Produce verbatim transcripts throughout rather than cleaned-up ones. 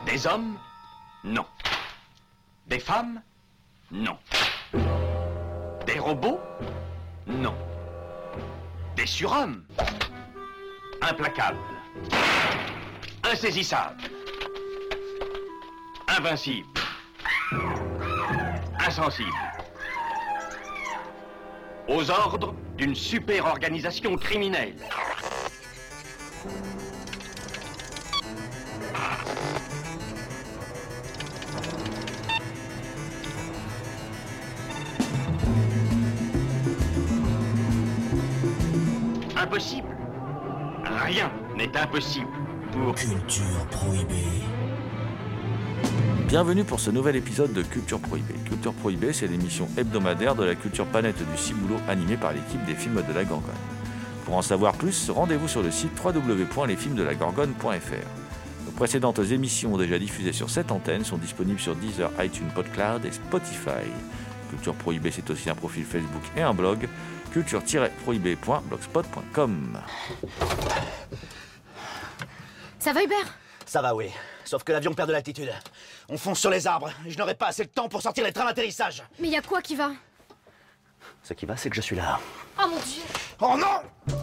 Des hommes? Non. Des femmes? Non. Des robots? Non. Des surhommes? Implacables. Insaisissables. Invincibles. Insensibles. Aux ordres d'une super organisation criminelle. Impossible. Rien n'est impossible pour... Culture Prohibée. Bienvenue pour ce nouvel épisode de Culture Prohibée. Culture Prohibée, c'est l'émission hebdomadaire de la culture planète du Ciboulot animée par l'équipe des films de la Gorgone. Pour en savoir plus, rendez-vous sur le site w w w point les films de la gorgone point f r. Nos précédentes émissions déjà diffusées sur cette antenne sont disponibles sur Deezer, iTunes, PodCloud et Spotify. Culture Prohibée, c'est aussi un profil Facebook et un blog, culture tiret prohibée point blogspot point com. Ça va, Hubert ? Ça va, oui. Sauf que l'avion perd de l'altitude. On fonce sur les arbres. Je n'aurai pas assez de temps pour sortir les trains d'atterrissage. Mais y a quoi qui va ? Ce qui va, c'est que je suis là. Oh mon Dieu ! Oh non!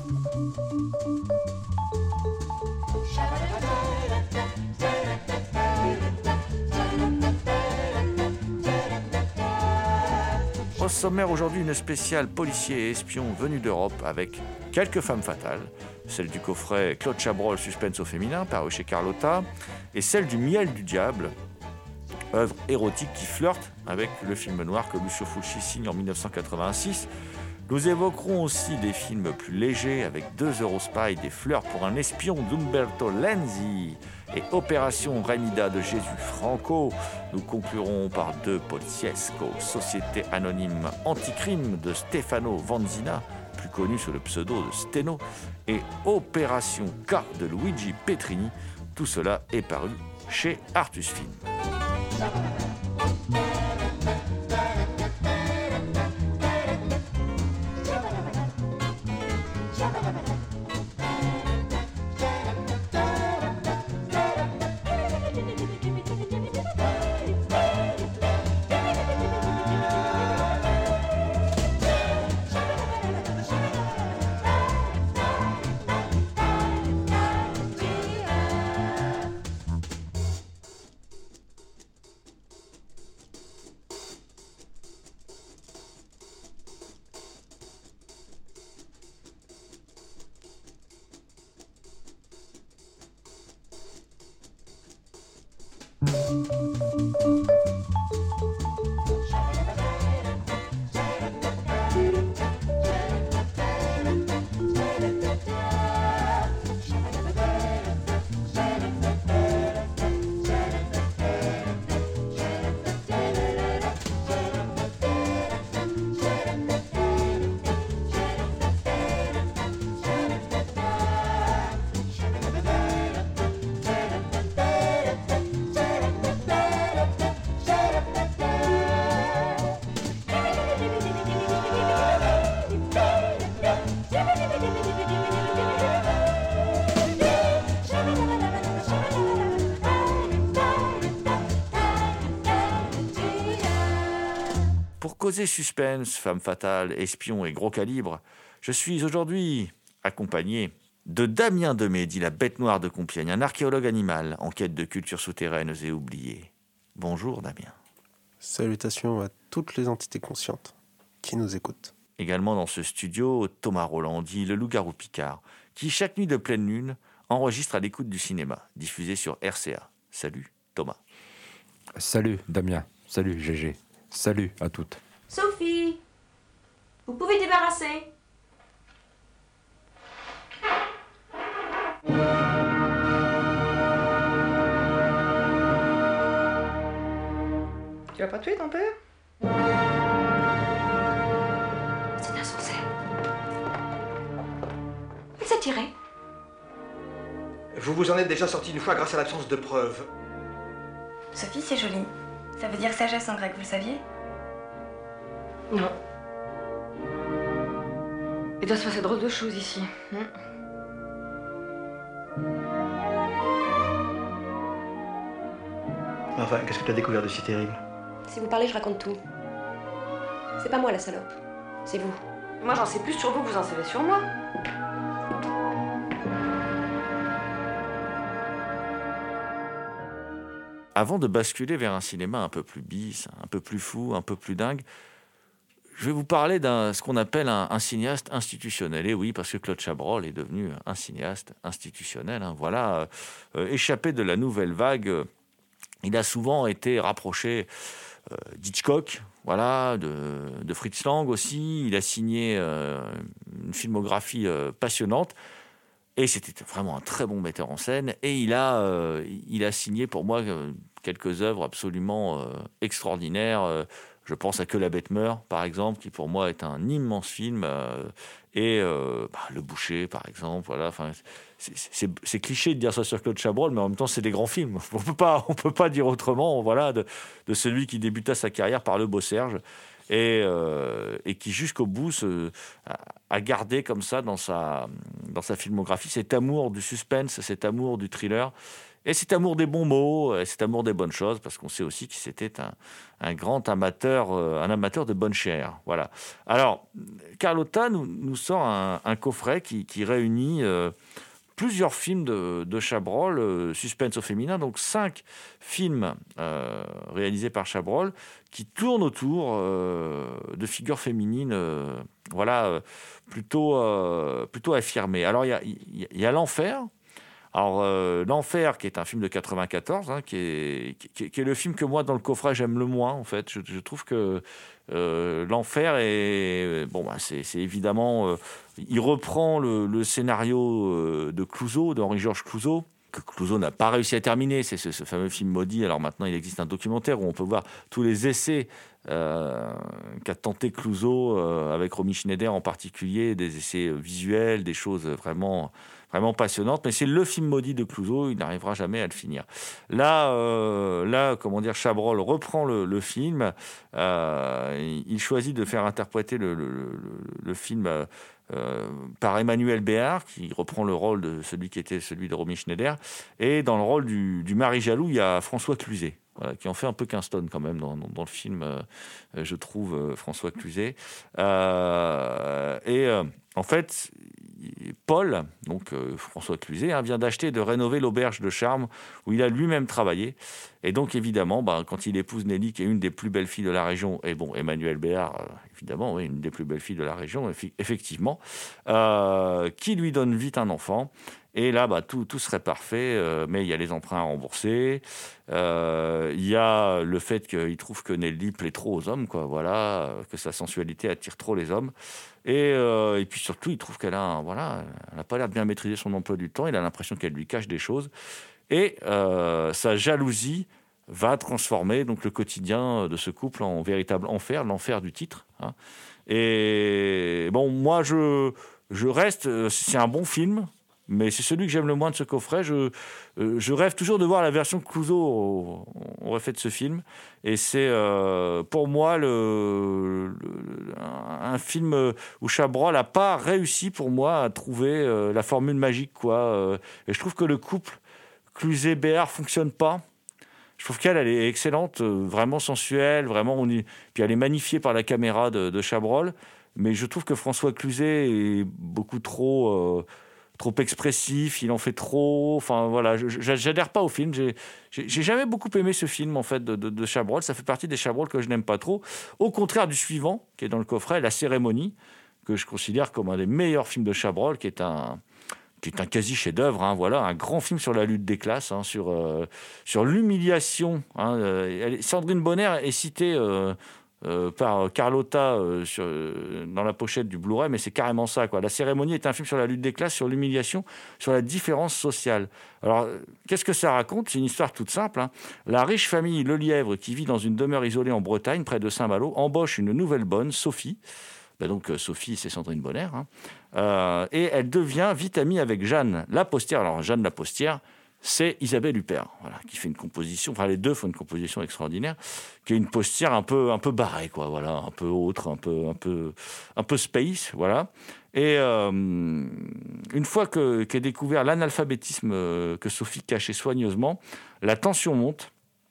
Au sommaire aujourd'hui, une spéciale policier et espion venue d'Europe avec quelques femmes fatales, celle du coffret Claude Chabrol Suspense au féminin paru chez Carlotta et celle du Miel du diable, œuvre érotique qui flirte avec le film noir que Lucio Fulci signe en dix-neuf cent quatre-vingt-six. Nous évoquerons aussi des films plus légers avec deux Eurospy, des fleurs pour un espion d'Umberto Lenzi et Opération Remida de Jésus Franco. Nous conclurons par deux Poliziesco, Société anonyme anticrime de Stefano Vanzina, plus connu sous le pseudo de Steno, et Opération K de Luigi Petrini. Tout cela est paru chez Artus Film. Causer suspense, femme fatale, espion et gros calibre, je suis aujourd'hui accompagné de Damien Demey, dit la bête noire de Compiègne, un archéologue animal en quête de cultures souterraines et oubliées. Bonjour Damien. Salutations à toutes les entités conscientes qui nous écoutent. Également dans ce studio, Thomas Roland, dit le loup-garou Picard, qui chaque nuit de pleine lune enregistre à l'écoute du cinéma, diffusé sur R C A. Salut Thomas. Salut Damien, salut G G, salut à toutes. Sophie, vous pouvez débarrasser. Tu vas pas tuer ton père? C'est insensé. Il s'est tiré. Vous vous en êtes déjà sorti une fois grâce à l'absence de preuves. Sophie, c'est joli. Ça veut dire sagesse en grec, vous le saviez? Non. Il doit se passer drôle de choses ici. Hmm. Enfin, qu'est-ce que tu as découvert de si terrible? Si vous parlez, je raconte tout. C'est pas moi la salope, c'est vous. Moi j'en sais plus sur vous que vous en savez sur moi. Avant de basculer vers un cinéma un peu plus bis, un peu plus fou, un peu plus dingue, je vais vous parler d'un ce qu'on appelle un, un cinéaste institutionnel. Et oui, parce que Claude Chabrol est devenu un cinéaste institutionnel. Hein. Voilà, euh, échappé de la nouvelle vague, euh, il a souvent été rapproché euh, d'Hitchcock, voilà, de, de Fritz Lang aussi. Il a signé euh, une filmographie euh, passionnante. Et c'était vraiment un très bon metteur en scène. Et il a, euh, il a signé pour moi euh, quelques œuvres absolument euh, extraordinaires. Euh, je pense à Que la bête meurt, par exemple, qui pour moi est un immense film. Euh, et euh, bah, Le Boucher, par exemple. Voilà. Enfin, c'est, c'est, c'est cliché de dire ça sur Claude Chabrol, mais en même temps, c'est des grands films. On peut pas, on peut pas dire autrement. Voilà, de, de celui qui débuta sa carrière par Le Beau Serge. Et, euh, et qui jusqu'au bout se, a, a gardé comme ça dans sa, dans sa filmographie cet amour du suspense, cet amour du thriller, et cet amour des bons mots, et cet amour des bonnes choses, parce qu'on sait aussi que c'était un, un grand amateur, euh, un amateur de bonne chair. Voilà. Alors, Carlotta nous, nous sort un, un coffret qui, qui réunit euh, plusieurs films de, de Chabrol, euh, suspense au féminin, donc cinq films euh, réalisés par Chabrol, qui tournent autour euh, de figures féminines, euh, voilà, euh, plutôt, euh, plutôt affirmées. Alors, il y a, y, y a L'Enfer. Alors, euh, L'Enfer, qui est un film de quatre-vingt-quatorze, hein, qui, est, qui, qui est le film que moi, dans le coffret, j'aime le moins, en fait. Je, je trouve que euh, L'Enfer est... Bon, bah, c'est, c'est évidemment... Euh, il reprend le, le scénario euh, de Clouzot, d'Henri-Georges Clouzot, que Clouzot n'a pas réussi à terminer. C'est ce, ce fameux film maudit. Alors maintenant, il existe un documentaire où on peut voir tous les essais euh, qu'a tenté Clouzot, euh, avec Romy Schneider en particulier, des essais visuels, des choses vraiment... vraiment passionnante, mais c'est le film maudit de Clouzot, il n'arrivera jamais à le finir. Là, euh, là comment dire, Chabrol reprend le, le film, euh, il choisit de faire interpréter le, le, le, le film euh, euh, par Emmanuel Béard, qui reprend le rôle de celui qui était celui de Romy Schneider, et dans le rôle du, du mari jaloux, il y a François Cluzet. Voilà, qui en fait un peu Kingston quand même dans, dans, dans le film, euh, je trouve, euh, François Cluzet. Euh, et euh, en fait, Paul, donc euh, François Cluzet, hein, vient d'acheter et de rénover l'auberge de Charmes où il a lui-même travaillé. Et donc évidemment, bah, quand il épouse Nelly, qui est une des plus belles filles de la région, et bon, Emmanuel Béard, euh, évidemment, oui, une des plus belles filles de la région, effectivement, euh, qui lui donne vite un enfant. Et là, bah, tout, tout serait parfait, euh, mais il y a les emprunts à rembourser. Euh, il y a le fait qu'il trouve que Nelly plaît trop aux hommes, quoi, voilà, que sa sensualité attire trop les hommes. Et, euh, et puis surtout, il trouve qu'elle a, voilà, elle n'a pas l'air de bien maîtriser son emploi du temps. Il a l'impression qu'elle lui cache des choses. Et euh, sa jalousie va transformer donc le quotidien de ce couple en véritable enfer, l'enfer du titre. Hein. Et bon, moi, je, je reste... C'est un bon film, mais c'est celui que j'aime le moins de ce coffret. Je, euh, je rêve toujours de voir la version que Clouzot aurait fait de ce film. Et c'est euh, pour moi le, le, un film où Chabrol n'a pas réussi pour moi à trouver euh, la formule magique, quoi. Et je trouve que le couple Cluzet-Béard ne fonctionne pas. Je trouve qu'elle, elle est excellente, vraiment sensuelle, vraiment on y... puis elle est magnifiée par la caméra de, de Chabrol. Mais je trouve que François Cluzet est beaucoup trop... Euh, trop expressif, il en fait trop. Enfin voilà, je, je, j'adhère pas au film. J'ai, j'ai, j'ai jamais beaucoup aimé ce film en fait de, de, de Chabrol. Ça fait partie des Chabrol que je n'aime pas trop. Au contraire du suivant, qui est dans le coffret, La Cérémonie, que je considère comme un des meilleurs films de Chabrol, qui est un, qui est un quasi chef-d'œuvre. Hein, voilà, un grand film sur la lutte des classes, hein, sur euh, sur l'humiliation. Hein, euh, Sandrine Bonner est citée. Euh, Euh, par Carlotta euh, sur, euh, dans la pochette du Blu-ray, mais c'est carrément ça, quoi. La Cérémonie est un film sur la lutte des classes, sur l'humiliation, sur la différence sociale. Alors, euh, qu'est-ce que ça raconte ? C'est une histoire toute simple. Hein. La riche famille Lelièvre, qui vit dans une demeure isolée en Bretagne, près de Saint-Malo, embauche une nouvelle bonne, Sophie. Ben donc, euh, Sophie, c'est Sandrine Bonner. Hein. Euh, et elle devient vite amie avec Jeanne Lapostière. Alors, Jeanne Lapostière, c'est Isabelle Huppert, voilà, qui fait une composition, enfin les deux font une composition extraordinaire, qui est une postière un peu, un peu barrée, quoi, voilà, un peu autre, un peu, un peu, un peu space, voilà. Et euh, une fois que, qu'est découvert l'analphabétisme que Sophie cachait soigneusement, la tension monte.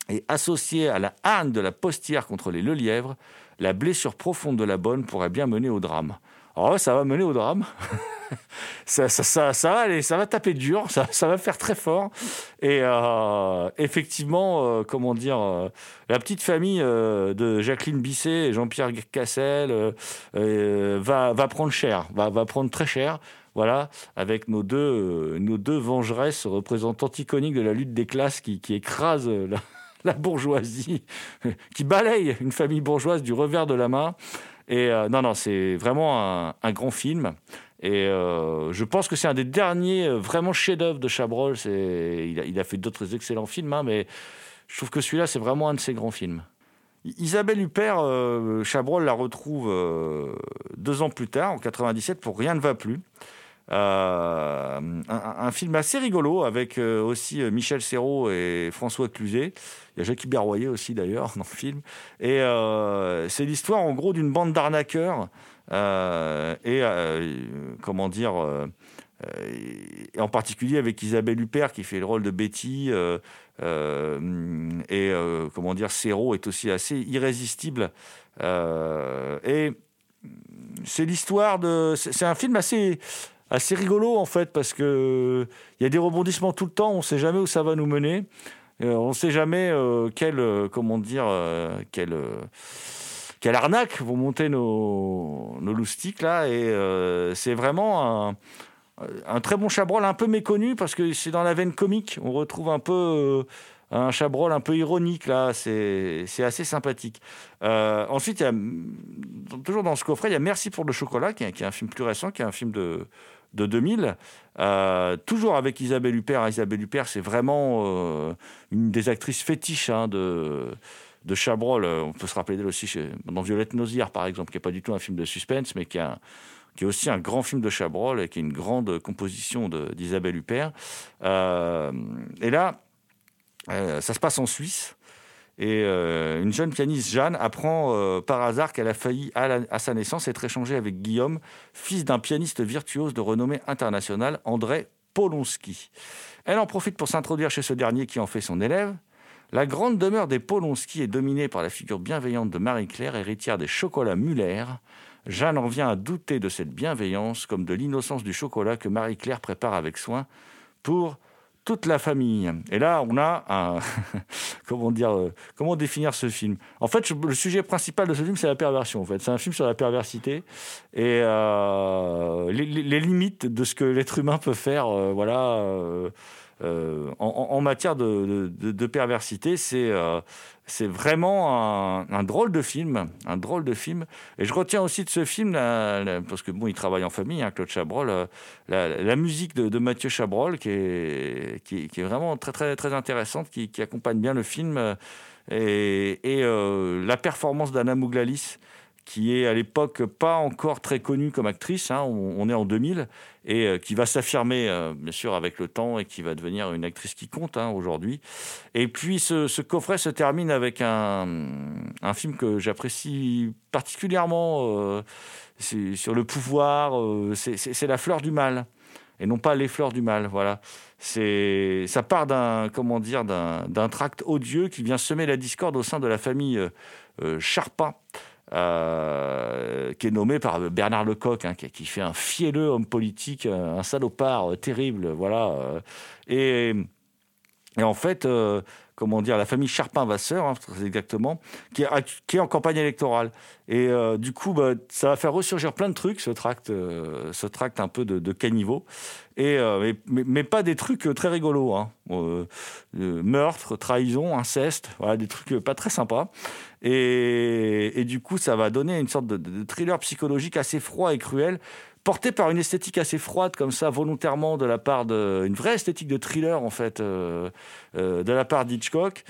Et associée à la hargne de la postière contre les lelièvres, la blessure profonde de la bonne pourrait bien mener au drame. Alors ouais, ça va mener au drame. ça, ça, ça, ça, va aller, ça va taper dur, ça, ça va faire très fort. Et euh, effectivement, euh, comment dire, euh, la petite famille euh, de Jacqueline Bisset et Jean-Pierre Cassel euh, euh, va, va prendre cher, va, va prendre très cher. Voilà, avec nos deux, euh, nos deux vengeresses représentantes iconiques de la lutte des classes qui, qui écrasent la, la bourgeoisie, qui balayent une famille bourgeoise du revers de la main. Et euh, non, non, c'est vraiment un, un grand film. Et euh, je pense que c'est un des derniers euh, vraiment chefs-d'œuvre de Chabrol. C'est, il, a, il a fait d'autres excellents films, hein, mais je trouve que celui-là, c'est vraiment un de ses grands films. Isabelle Huppert, euh, Chabrol la retrouve euh, deux ans plus tard, en quatre-vingt-dix-sept, pour Rien ne va plus. Euh, un, un film assez rigolo avec euh, aussi euh, Michel Serrault et François Cluzet. Il y a Jackie Berroyer aussi d'ailleurs dans le film. Et euh, c'est l'histoire en gros d'une bande d'arnaqueurs euh, et euh, comment dire euh, et en particulier avec Isabelle Huppert qui fait le rôle de Betty euh, euh, et euh, comment dire Serrault est aussi assez irrésistible euh, et c'est l'histoire de c'est, c'est un film assez assez rigolo en fait parce que il y a des rebondissements tout le temps, on ne sait jamais où ça va nous mener, euh, on ne sait jamais euh, quelle euh, comment dire euh, quelle euh, quelle arnaque vont monter nos nos loustiques là et euh, c'est vraiment un un très bon Chabrol un peu méconnu parce que c'est dans la veine comique, on retrouve un peu euh, un Chabrol un peu ironique là, c'est c'est assez sympathique. Euh, ensuite il y a toujours dans ce coffret il y a Merci pour le chocolat qui est, qui est un film plus récent, qui est un film de de deux mille, euh, toujours avec Isabelle Huppert. Isabelle Huppert, c'est vraiment euh, une des actrices fétiches hein, de, de Chabrol. On peut se rappeler d'elle aussi chez, dans Violette Nozière, par exemple, qui n'est pas du tout un film de suspense, mais qui, a, qui est aussi un grand film de Chabrol et qui est une grande composition de, d'Isabelle Huppert. Euh, et là, euh, ça se passe en Suisse. Et euh, une jeune pianiste, Jeanne, apprend euh, par hasard qu'elle a failli, à, la, à sa naissance, être échangée avec Guillaume, fils d'un pianiste virtuose de renommée internationale, André Polonsky. Elle en profite pour s'introduire chez ce dernier qui en fait son élève. La grande demeure des Polonsky est dominée par la figure bienveillante de Marie-Claire, héritière des chocolats Muller. Jeanne en vient à douter de cette bienveillance, comme de l'innocence du chocolat que Marie-Claire prépare avec soin pour toute la famille. Et là, on a un... comment dire, euh, comment définir ce film ? En fait, je, le sujet principal de ce film, c'est la perversion. En fait, c'est un film sur la perversité et euh, les, les limites de ce que l'être humain peut faire. Euh, voilà. Euh, euh, en, en matière de, de, de perversité, c'est euh, c'est vraiment un, un drôle de film, un drôle de film. Et je retiens aussi de ce film, la, la, parce que bon, il travaille en famille, hein, Claude Chabrol, la, la, la musique de, de Mathieu Chabrol, qui est, qui, qui est vraiment très très très intéressante, qui, qui accompagne bien le film, et, et euh, la performance d'Anna Mouglalis, qui est à l'époque pas encore très connue comme actrice, hein, on, on est en deux mille, et euh, qui va s'affirmer euh, bien sûr avec le temps et qui va devenir une actrice qui compte hein, aujourd'hui. Et puis ce, ce coffret se termine avec un, un film que j'apprécie particulièrement, euh, c'est, sur le pouvoir, euh, c'est, c'est, c'est La fleur du mal, et non pas Les fleurs du mal, voilà. C'est, ça part d'un, comment dire, d'un, d'un tract odieux qui vient semer la discorde au sein de la famille euh, euh, Charpin, Euh, qui est nommé par Bernard Lecoq, hein, qui, qui fait un fielleux homme politique, un salopard euh, terrible, voilà. Euh, et, et en fait, euh, comment dire, la famille Charpin-Vasseur, hein, très exactement, qui est, qui est en campagne électorale. Et euh, du coup, bah, ça va faire ressurgir plein de trucs, ce tract, euh, ce tract un peu de, de caniveau. Et, euh, mais, mais pas des trucs très rigolos. Hein. Euh, euh, meurtre, trahison, inceste, voilà, des trucs pas très sympas. Et, et du coup, ça va donner une sorte de, de thriller psychologique assez froid et cruel, porté par une esthétique assez froide, comme ça, volontairement, de la part de... Une vraie esthétique de thriller, en fait, euh, euh, de la part d'Hitchcock.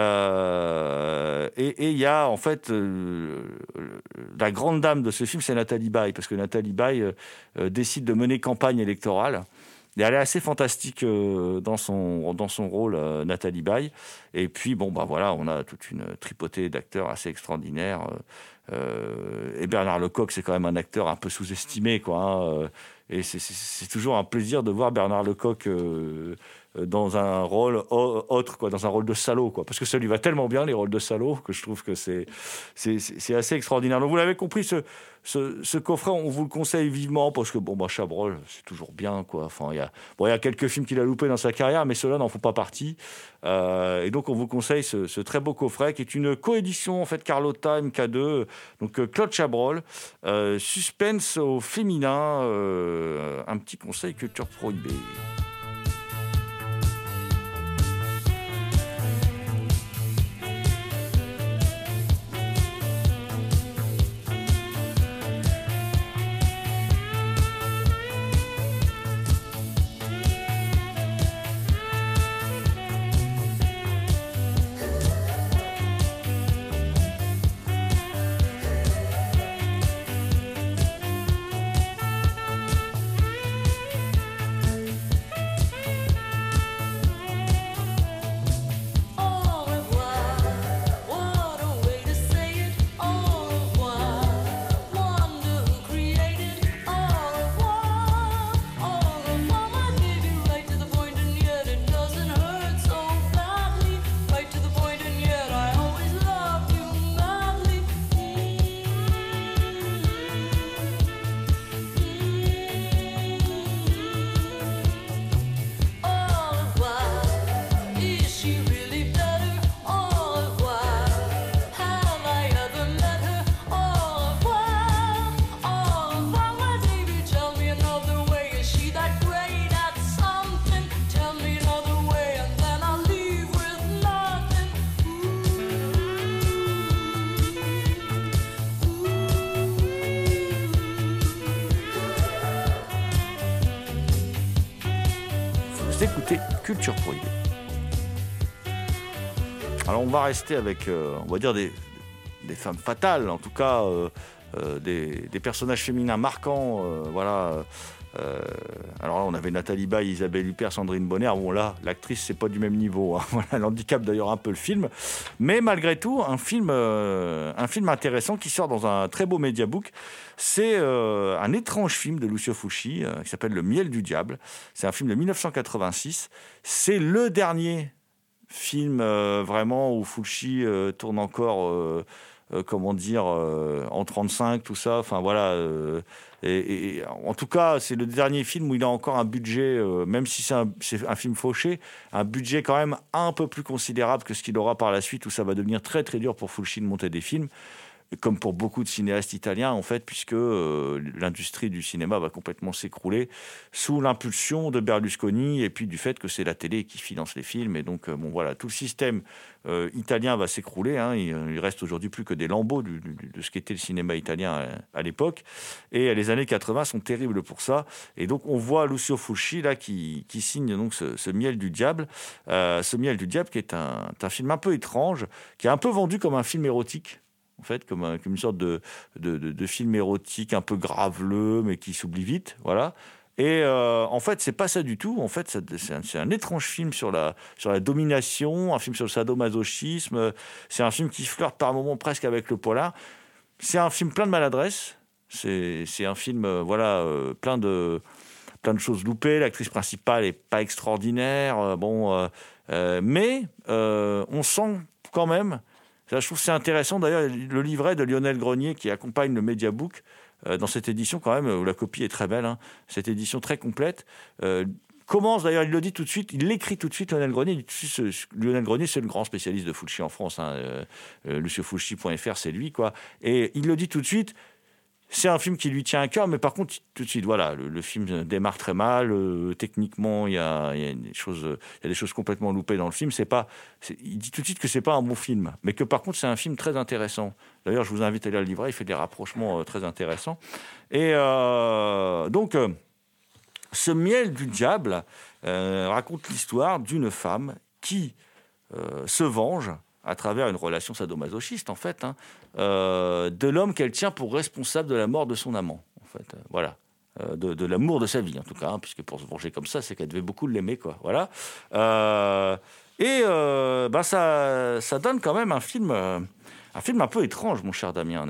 Euh, et il y a, en fait, euh, la grande dame de ce film, c'est Nathalie Baye, parce que Nathalie Baye euh, décide de mener campagne électorale. Et elle est assez fantastique euh, dans son dans son rôle, euh, Nathalie Baye. Et puis bon bah voilà, on a toute une tripotée d'acteurs assez extraordinaires. Euh, et Bernard Lecoq, c'est quand même un acteur un peu sous-estimé, quoi. Hein, et c'est, c'est, c'est toujours un plaisir de voir Bernard Lecoq euh, dans un rôle autre, quoi, dans un rôle de salaud, quoi, parce que ça lui va tellement bien, les rôles de salaud, que je trouve que c'est, c'est, c'est assez extraordinaire. Donc vous l'avez compris, ce, ce, ce coffret, on vous le conseille vivement, parce que bon, bah, Chabrol, c'est toujours bien, quoi. Enfin, il y a, bon, il y a quelques films qu'il a loupés dans sa carrière, mais ceux-là n'en font pas partie. Euh, et donc on vous conseille ce, ce très beau coffret, qui est une coédition, en fait, Carlotta, M K deux, donc euh, Claude Chabrol, euh, suspense au féminin, euh, un petit conseil culture prohibée. Écoutez Culture Prohibée. Alors on va rester avec, euh, on va dire, des, des femmes fatales, en tout cas euh, euh, des, des personnages féminins marquants. Euh, voilà. Euh, alors là, on avait Nathalie Baye, Isabelle Huppert, Sandrine Bonner. Bon là, l'actrice, c'est pas du même niveau. Hein. Voilà, elle handicape d'ailleurs un peu le film. Mais malgré tout, un film, euh, un film intéressant qui sort dans un très beau mediabook. C'est euh, un étrange film de Lucio Fulci euh, qui s'appelle Le Miel du Diable. C'est un film de dix-neuf cent quatre-vingt-six. C'est le dernier film euh, vraiment où Fulci euh, tourne encore, euh, euh, comment dire, euh, en trente-cinq, tout ça. Enfin voilà. Euh, et, et en tout cas, c'est le dernier film où il a encore un budget, euh, même si c'est un, c'est un film fauché, un budget quand même un peu plus considérable que ce qu'il aura par la suite, où ça va devenir très très dur pour Fulci de monter des films. Comme pour beaucoup de cinéastes italiens, en fait, puisque euh, l'industrie du cinéma va complètement s'écrouler sous l'impulsion de Berlusconi et puis du fait que c'est la télé qui finance les films. Et donc, euh, bon, voilà, tout le système euh, italien va s'écrouler. Hein. Il, il reste aujourd'hui plus que des lambeaux du, du, de ce qu'était le cinéma italien à, à l'époque. Et les années quatre-vingts sont terribles pour ça. Et donc, on voit Lucio Fulci, là, qui, qui signe donc ce, ce Miel du Diable. Euh, ce Miel du Diable, qui est un, un film un peu étrange, qui est un peu vendu comme un film érotique. En fait, comme, un, comme une sorte de, de, de, de film érotique un peu graveleux, mais qui s'oublie vite, voilà. Et euh, en fait, c'est pas ça du tout. En fait, c'est un, c'est un étrange film sur la, sur la domination, un film sur le sadomasochisme. C'est un film qui flirte par moments presque avec le polar. C'est un film plein de maladresse. C'est, c'est un film, euh, voilà, euh, plein de, plein de choses loupées. L'actrice principale est pas extraordinaire. Euh, bon, euh, euh, mais euh, on sent quand même. Là, je trouve que c'est intéressant, d'ailleurs, le livret de Lionel Grenier qui accompagne le Mediabook, euh, dans cette édition, quand même, où la copie est très belle, hein, cette édition très complète, euh, commence, d'ailleurs, il le dit tout de suite, il l'écrit tout de suite, Lionel Grenier. Il dit tout de suite, Lionel Grenier, c'est le grand spécialiste de Fulci en France, hein, euh, euh, lucio fulci point f r, c'est lui, quoi. Et il le dit tout de suite. C'est un film qui lui tient à cœur, mais par contre, tout de suite, voilà, le, le film démarre très mal. Euh, techniquement, il y a, y a des choses, il y a des choses complètement loupées dans le film. C'est pas, c'est, il dit tout de suite que c'est pas un bon film, mais que par contre, c'est un film très intéressant. D'ailleurs, je vous invite à lire le livret. Il fait des rapprochements euh, très intéressants. Et euh, donc, euh, ce Miel du Diable euh, raconte l'histoire d'une femme qui euh, se venge à travers une relation sadomasochiste, en fait, hein, euh, de l'homme qu'elle tient pour responsable de la mort de son amant, en fait, euh, voilà, euh, de, de l'amour de sa vie, en tout cas, hein, puisque pour se venger comme ça, c'est qu'elle devait beaucoup l'aimer, quoi, voilà. Euh, et euh, bah, ça, ça donne quand même un film, euh, un film un peu étrange, mon cher Damien, n'est-ce pas ?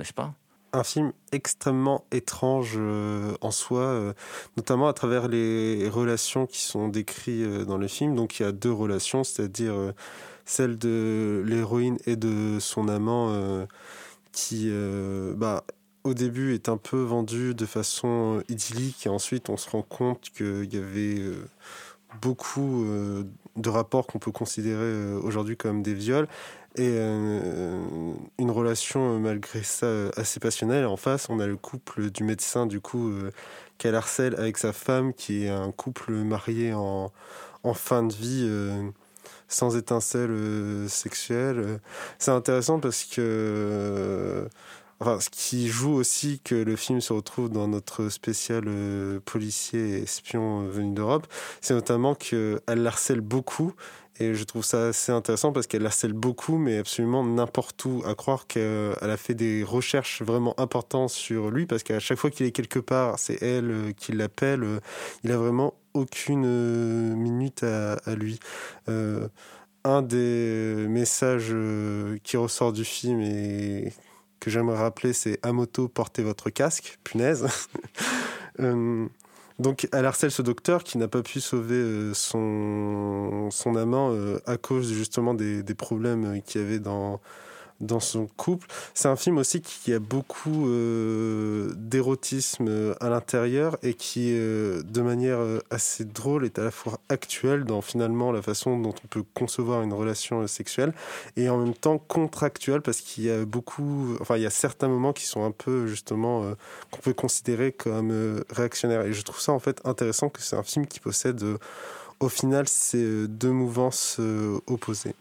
un film extrêmement étrange euh, en soi, euh, notamment à travers les relations qui sont décrites euh, dans le film. Donc il y a deux relations, c'est-à-dire euh, celle de l'héroïne et de son amant euh, qui, euh, bah, au début, est un peu vendue de façon euh, idyllique, et ensuite on se rend compte qu'il y avait euh, beaucoup euh, de rapports qu'on peut considérer euh, aujourd'hui comme des viols. Et euh, une relation, euh, malgré ça, euh, assez passionnelle. En face, on a le couple du médecin, du coup, euh, qu'elle harcèle avec sa femme, qui est un couple marié en, en fin de vie, euh, sans étincelle euh, sexuelle. C'est intéressant parce que... Euh, enfin, ce qui joue aussi que le film se retrouve dans notre spécial euh, policier et espion euh, venu d'Europe, c'est notamment qu'elle harcèle beaucoup. Et je trouve ça assez intéressant parce qu'elle harcèle beaucoup, mais absolument n'importe où. À croire qu'elle a fait des recherches vraiment importantes sur lui, parce qu'à chaque fois qu'il est quelque part, c'est elle qui l'appelle. Il a vraiment aucune minute à, à lui. Euh, un des messages qui ressort du film et que j'aimerais rappeler, c'est « À moto, portez votre casque ». Punaise. euh, Donc, elle harcèle ce docteur qui n'a pas pu sauver euh, son, son amant euh, à cause justement des, des problèmes qu'il y avait dans, dans son couple. C'est un film aussi qui a beaucoup euh, d'érotisme à l'intérieur et qui, euh, de manière assez drôle, est à la fois actuel dans finalement la façon dont on peut concevoir une relation sexuelle et en même temps contractuel parce qu'il y a beaucoup, enfin il y a certains moments qui sont un peu justement euh, qu'on peut considérer comme euh, réactionnaires. Et je trouve ça en fait intéressant que c'est un film qui possède euh, au final ces deux mouvances euh, opposées.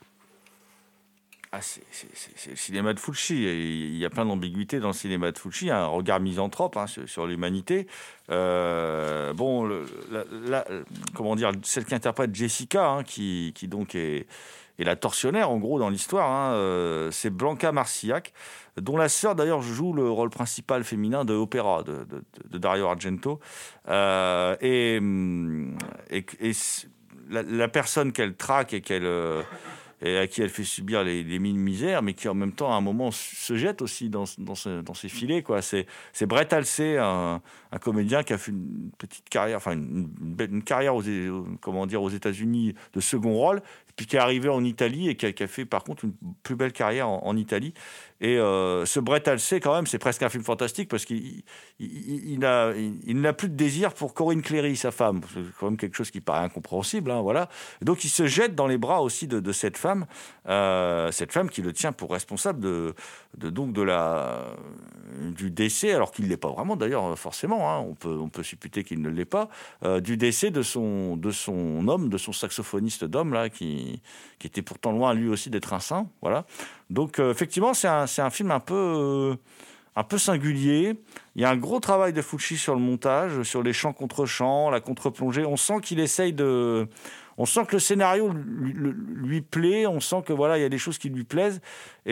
Ah, c'est, c'est, c'est, c'est le cinéma de Fulci. Il y a plein d'ambiguïtés dans le cinéma de Fulci. Un regard misanthrope hein, sur, sur l'humanité. Euh, bon, le, la, la, comment dire, celle qui interprète Jessica, hein, qui, qui donc est, est la tortionnaire en gros dans l'histoire, hein, euh, c'est Blanca Marcillac, dont la sœur d'ailleurs joue le rôle principal féminin de Opéra de, de, de Dario Argento. Euh, et, et, et la, la personne qu'elle traque et qu'elle euh, et à qui elle fait subir les, les mines misères, mais qui en même temps à un moment se jette aussi dans, dans, ce, dans ses filets, quoi. C'est, c'est Brett Halsey, un, un comédien qui a fait une petite carrière, enfin une, une, une carrière aux, comment dire, aux États-Unis de second rôle, et puis qui est arrivé en Italie et qui a, qui a fait par contre une plus belle carrière en, en Italie. Et euh, ce Brett Halsey, quand même, c'est presque un film fantastique parce qu'il il, il a, il, il n'a plus de désir pour Corinne Cléry, sa femme. C'est quand même quelque chose qui paraît incompréhensible, hein, voilà. Et donc il se jette dans les bras aussi de, de cette femme, euh, cette femme qui le tient pour responsable de, de donc de la du décès, alors qu'il ne l'est pas vraiment d'ailleurs forcément. Hein, on peut on peut supputer qu'il ne l'est pas, euh, du décès de son de son homme, de son saxophoniste d'homme là, qui qui était pourtant loin lui aussi d'être un saint, voilà. Donc euh, effectivement, c'est un, c'est un film un peu, euh, un peu singulier. Il y a un gros travail de Fulci sur le montage, sur les chants contre chants, la contre-plongée. On sent qu'il essaye de... On sent que le scénario lui, lui plaît, on sent que voilà, il y a des choses qui lui plaisent.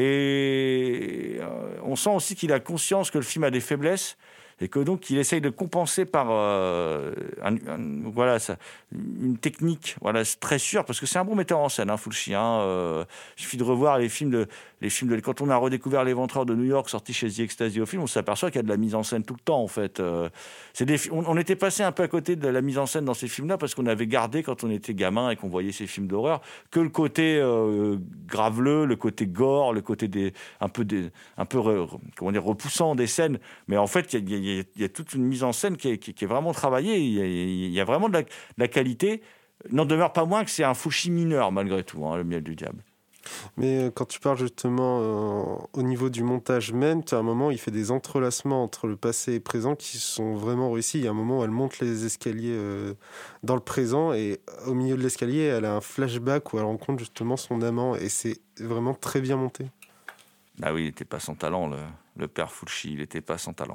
Et euh, on sent aussi qu'il a conscience que le film a des faiblesses et que donc il essaye de compenser par euh, un, un, voilà, ça, une technique voilà, très sûre, parce que c'est un bon metteur en scène, hein, Fulci. Hein, euh, il suffit de revoir les films de, les films de... Quand on a redécouvert L'Éventreur de New York, sorti chez The Ecstasy au film, on s'aperçoit qu'il y a de la mise en scène tout le temps, en fait. Euh, c'est des, on, on était passé un peu à côté de la mise en scène dans ces films-là, parce qu'on avait gardé, quand on était gamin et qu'on voyait ces films d'horreur, que le côté euh, graveleux, le côté gore, le côté des, un peu, des, un peu re, comment dire, repoussant des scènes. Mais en fait, il y a, y a Il y a toute une mise en scène qui est, qui, qui est vraiment travaillée. Il y a, il y a vraiment de la, de la qualité. N'en demeure pas moins que c'est un Fulci mineur, malgré tout, hein, Le Miel du Diable. Mais quand tu parles justement euh, au niveau du montage même, tu as un moment où il fait des entrelacements entre le passé et le présent qui sont vraiment réussis. Il y a un moment où elle monte les escaliers euh, dans le présent et au milieu de l'escalier, elle a un flashback où elle rencontre justement son amant et c'est vraiment très bien monté. Ah oui, il n'était pas sans talent, le, le père Fulci, il n'était pas sans talent.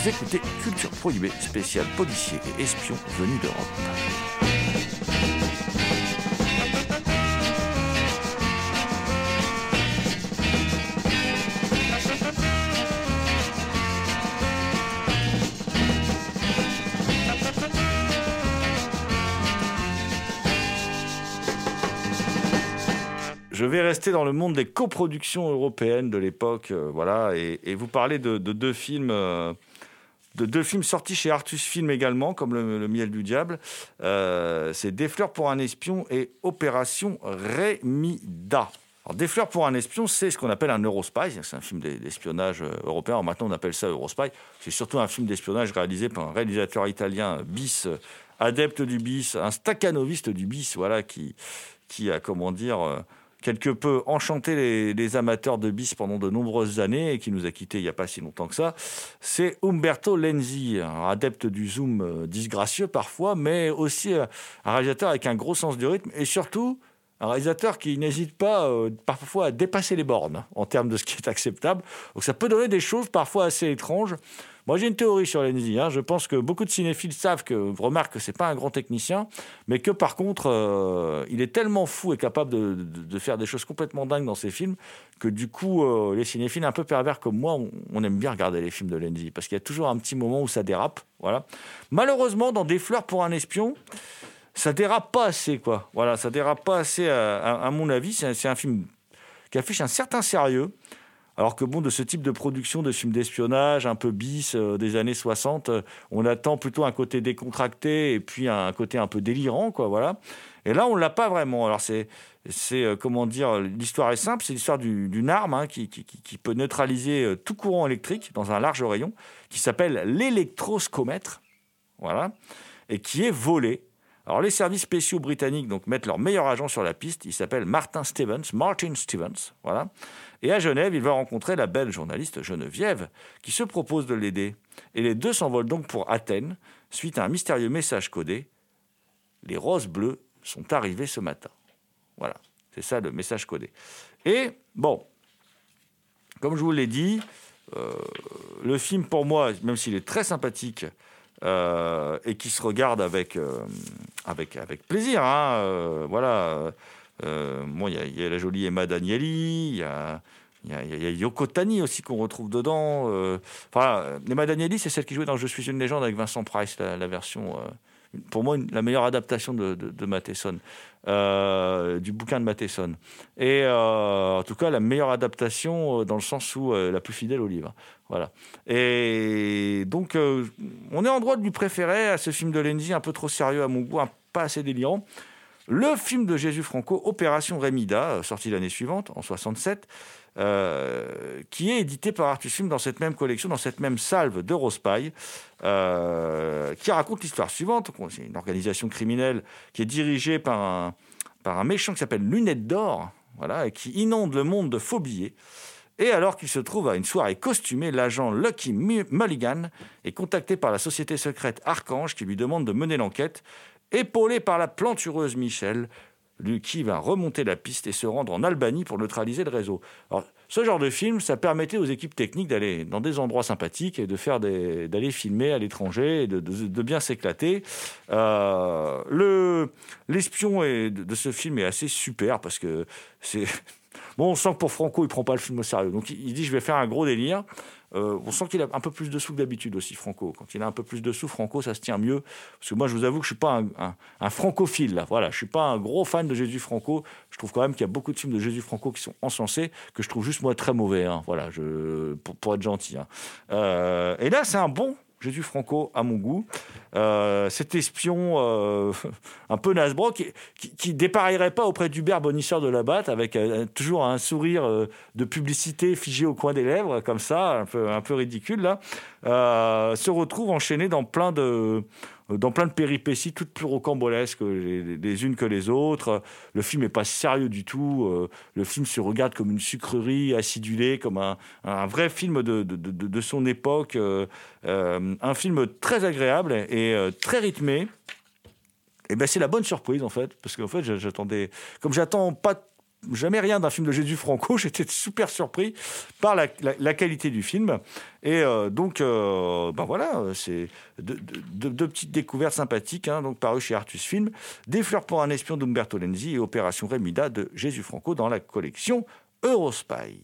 Vous écoutez Culture Prohibée, spécial policier et espion venus d'Europe. Je vais rester dans le monde des coproductions européennes de l'époque, euh, voilà, et, et vous parler de, de deux films, euh, de deux films sortis chez Artus Film également, comme le, le Miel du Diable. Euh, c'est Des fleurs pour un espion et Opération Remida. Alors, Des fleurs pour un espion, c'est ce qu'on appelle un Eurospy. C'est un film d'espionnage européen. Alors, maintenant, on appelle ça Eurospy. C'est surtout un film d'espionnage réalisé par un réalisateur italien, bis, adepte du bis, un staccanoviste du bis, voilà, qui, qui a, comment dire, euh, quelque peu enchanté les, les amateurs de bis pendant de nombreuses années et qui nous a quittés il n'y a pas si longtemps que ça. C'est Umberto Lenzi, un adepte du zoom euh, disgracieux parfois, mais aussi euh, un réalisateur avec un gros sens du rythme et surtout un réalisateur qui n'hésite pas euh, parfois à dépasser les bornes en termes de ce qui est acceptable. Donc ça peut donner des choses parfois assez étranges. Moi, j'ai une théorie sur Lenzi. Hein. Je pense que beaucoup de cinéphiles savent que, remarquent que c'est pas un grand technicien, mais que par contre, euh, il est tellement fou et capable de, de, de faire des choses complètement dingues dans ses films que du coup, euh, les cinéphiles un peu pervers comme moi, on, on aime bien regarder les films de Lenzi parce qu'il y a toujours un petit moment où ça dérape. Voilà. Malheureusement, dans Des fleurs pour un espion, ça dérape pas assez, quoi. Voilà, ça dérape pas assez à, à, à mon avis. C'est un, c'est un film qui affiche un certain sérieux. Alors que bon, de ce type de production de films d'espionnage, un peu bis euh, des années soixante, euh, on attend plutôt un côté décontracté et puis un côté un peu délirant, quoi, voilà. Et là, on l'a pas vraiment. Alors c'est, c'est euh, comment dire, l'histoire est simple, c'est l'histoire du, d'une arme hein, qui, qui, qui peut neutraliser euh, tout courant électrique dans un large rayon, qui s'appelle l'électroscomètre, voilà, et qui est volée. Alors les services spéciaux britanniques donc mettent leur meilleur agent sur la piste. Il s'appelle Martin Stevens, Martin Stevens, voilà. Et à Genève, il va rencontrer la belle journaliste Geneviève, qui se propose de l'aider. Et les deux s'envolent donc pour Athènes, suite à un mystérieux message codé. Les roses bleues sont arrivées ce matin. Voilà, c'est ça le message codé. Et bon, comme je vous l'ai dit, euh, le film pour moi, même s'il est très sympathique, euh, et qui se regarde avec, euh, avec, avec plaisir, hein, euh, voilà... Euh, bon, il y, y a la jolie Emma Danieli, il y a, y, a, y a Yoko Tani aussi qu'on retrouve dedans. Euh, enfin, Emma Danieli, c'est celle qui jouait dans Je suis une légende avec Vincent Price, la, la version, euh, pour moi, une, la meilleure adaptation de, de, de Matheson, euh, du bouquin de Matheson. Et euh, en tout cas, la meilleure adaptation euh, dans le sens où euh, la plus fidèle au livre. Voilà. Et donc, euh, on est en droit de lui préférer à ce film de Lenzi, un peu trop sérieux à mon goût, un, pas assez délirant. Le film de Jésus Franco, Opération Remida, sorti l'année suivante, en soixante-sept, euh, qui est édité par Artus Film dans cette même collection, dans cette même salve d'Eurospy, euh, qui raconte l'histoire suivante. C'est une organisation criminelle qui est dirigée par un, par un méchant qui s'appelle Lunette d'Or, voilà, et qui inonde le monde de faux billets. Et alors qu'il se trouve à une soirée costumée, l'agent Lucky Mulligan est contacté par la société secrète Archange qui lui demande de mener l'enquête. Épaulé par la plantureuse Michel, Lucky va remonter la piste et se rendre en Albanie pour neutraliser le réseau. Alors, ce genre de film, ça permettait aux équipes techniques d'aller dans des endroits sympathiques et de faire des, d'aller filmer à l'étranger et de, de, de bien s'éclater. Euh, le, l'espion est, de, de ce film est assez super parce que c'est... Bon, on sent que pour Franco, il ne prend pas le film au sérieux. Donc, il dit, je vais faire un gros délire. Euh, on sent qu'il a un peu plus de sous que d'habitude aussi, Franco. Quand il a un peu plus de sous, Franco, ça se tient mieux. Parce que moi, je vous avoue que je ne suis pas un, un, un francophile. Là. Voilà, je ne suis pas un gros fan de Jésus Franco. Je trouve quand même qu'il y a beaucoup de films de Jésus Franco qui sont encensés, que je trouve juste, moi, très mauvais. Hein. Voilà, je, pour, pour être gentil. Hein. Euh, et là, c'est un bon Jésus Franco, à mon goût. Euh, cet espion euh, un peu nasbro qui, qui, qui dépareillerait pas auprès d'Hubert Bonisseur de la Batte avec euh, toujours un sourire euh, de publicité figé au coin des lèvres, comme ça, un peu, un peu ridicule, là, euh, se retrouve enchaîné dans plein de... dans plein de péripéties, toutes plus rocambolesques les, les unes que les autres. Le film n'est pas sérieux du tout. Le film se regarde comme une sucrerie acidulée, comme un, un vrai film de, de, de, de son époque. Euh, un film très agréable et euh, très rythmé. Et ben c'est la bonne surprise, en fait. Parce qu'en fait, j'attendais... Comme j'attends pas jamais rien d'un film de Jésus Franco. J'étais super surpris par la, la, la qualité du film. Et euh, donc, euh, ben voilà, c'est deux de, de, de petites découvertes sympathiques, hein, donc parues chez Artus Film. Des fleurs pour un espion d'Umberto Lenzi et Opération Remida de Jésus Franco dans la collection Eurospy.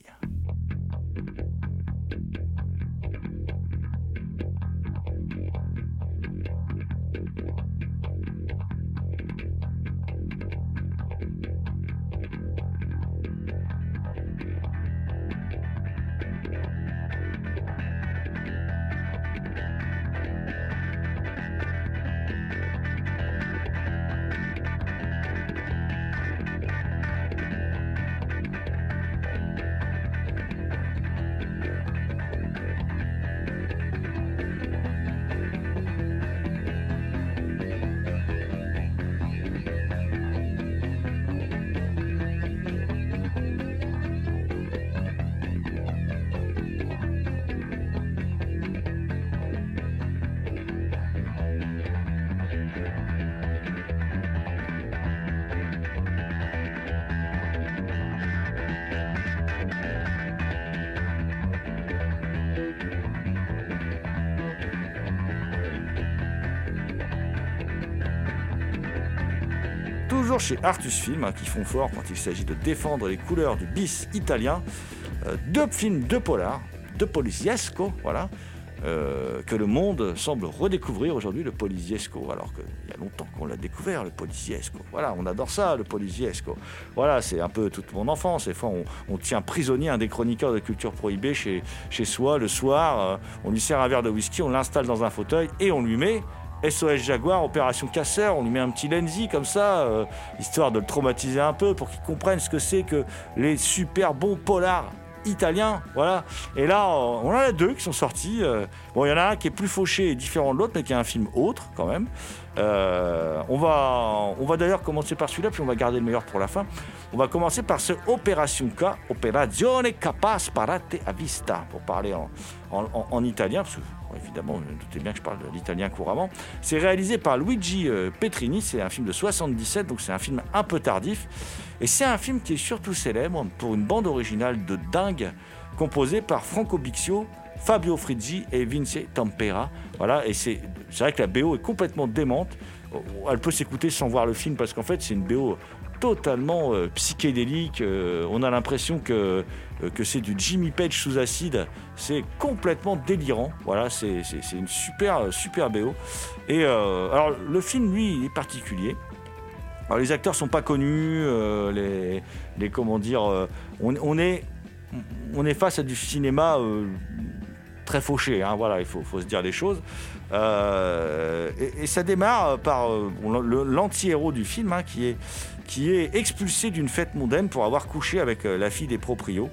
Toujours chez Artus Film, hein, qui font fort quand il s'agit de défendre les couleurs du bis italien, euh, deux films de polar, de poliziesco, voilà, euh, que le monde semble redécouvrir aujourd'hui, le poliziesco, alors qu'il y a longtemps qu'on l'a découvert, le poliziesco. Voilà, on adore ça, le poliziesco. Voilà, c'est un peu toute mon enfance. Des fois, on, on tient prisonnier un des chroniqueurs de culture prohibée chez, chez soi le soir, euh, on lui sert un verre de whisky, on l'installe dans un fauteuil et on lui met S O S Jaguar, Opération Casseur, on lui met un petit Lenzi comme ça, euh, histoire de le traumatiser un peu pour qu'il comprenne ce que c'est que les super bons polars italiens, voilà. Et là, on en a deux qui sont sortis. Euh, bon, il y en a un qui est plus fauché et différent de l'autre, mais qui est un film autre quand même. Euh, on va, on va d'ailleurs commencer par celui-là, puis on va garder le meilleur pour la fin. On va commencer par ce Opération K, Operazione Capa Sparate a Vista, pour parler en, en, en, en italien, parce que bon, évidemment, vous vous doutez bien que je parle de l'italien couramment. C'est réalisé par Luigi euh, Petrini, c'est un film de soixante-dix-sept, donc c'est un film un peu tardif. Et c'est un film qui est surtout célèbre pour une bande originale de dingue, composée par Franco Bixio, Fabio Frizzi et Vince Tempera. Voilà, et c'est, c'est vrai que la B O est complètement démente. Elle peut s'écouter sans voir le film, parce qu'en fait, c'est une B O totalement euh, psychédélique. Euh, on a l'impression que, euh, que c'est du Jimmy Page sous acide. C'est complètement délirant. Voilà, c'est, c'est, c'est une super, super B O. Et euh, alors, le film, lui, il est particulier. Alors, les acteurs sont pas connus. Euh, les, les, comment dire, euh, on, on, est, on est face à du cinéma euh, très fauché. Hein, voilà, il faut, faut se dire les choses. Euh, et, et ça démarre par euh, bon, le, l'anti-héros du film, hein, qui est qui est expulsé d'une fête mondaine pour avoir couché avec euh, la fille des proprios.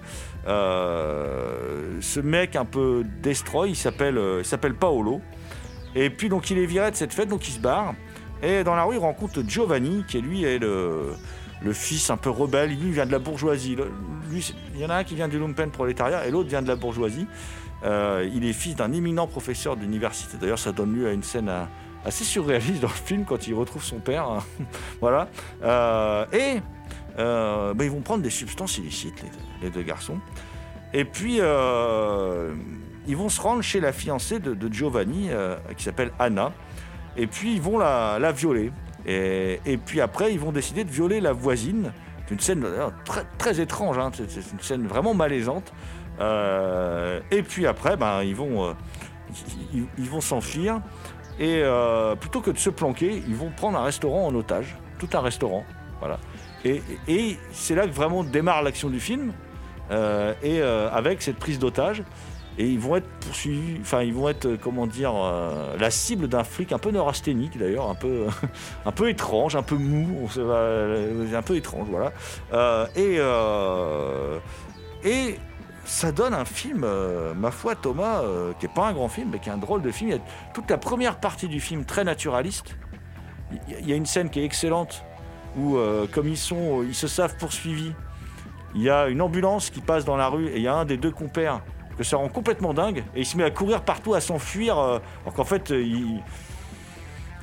Euh, ce mec un peu destroy, il s'appelle, euh, il s'appelle Paolo. Et puis donc il est viré de cette fête, donc il se barre. Et dans la rue, il rencontre Giovanni, qui lui est le, le fils un peu rebelle. Lui, il vient de la bourgeoisie. Lui, il y en a un qui vient du lumpenprolétariat et l'autre vient de la bourgeoisie. Euh, il est fils d'un éminent professeur d'université. D'ailleurs, ça donne lieu à une scène à, assez surréaliste dans le film quand il retrouve son père. Hein. Voilà. Euh, et euh, bah, ils vont prendre des substances illicites, les deux, les deux garçons. Et puis, euh, ils vont se rendre chez la fiancée de, de Giovanni, euh, qui s'appelle Anna. Et puis, ils vont la, la violer. Et, et puis après, ils vont décider de violer la voisine. C'est une scène très, très étrange. Hein. C'est, c'est une scène vraiment malaisante. Euh, et puis après, ben, ils, vont, euh, ils, ils vont s'enfuir. Et euh, plutôt que de se planquer, ils vont prendre un restaurant en otage. Tout un restaurant. Voilà. Et, et c'est là que vraiment démarre l'action du film. Euh, et euh, avec cette prise d'otage. Et ils vont être poursuivis, enfin ils vont être, comment dire, euh, la cible d'un flic un peu neurasthénique d'ailleurs, un peu, un peu étrange, un peu mou, on se va, un peu étrange, voilà. Euh, et, euh, et ça donne un film, euh, ma foi Thomas, euh, qui n'est pas un grand film, mais qui est un drôle de film. Il y a toute la première partie du film très naturaliste. Il y a une scène qui est excellente où, euh, comme ils sont, ils se savent poursuivis, il y a une ambulance qui passe dans la rue et il y a un des deux compères que ça rend complètement dingue et il se met à courir partout, à s'enfuir, euh, alors qu'en fait euh, il,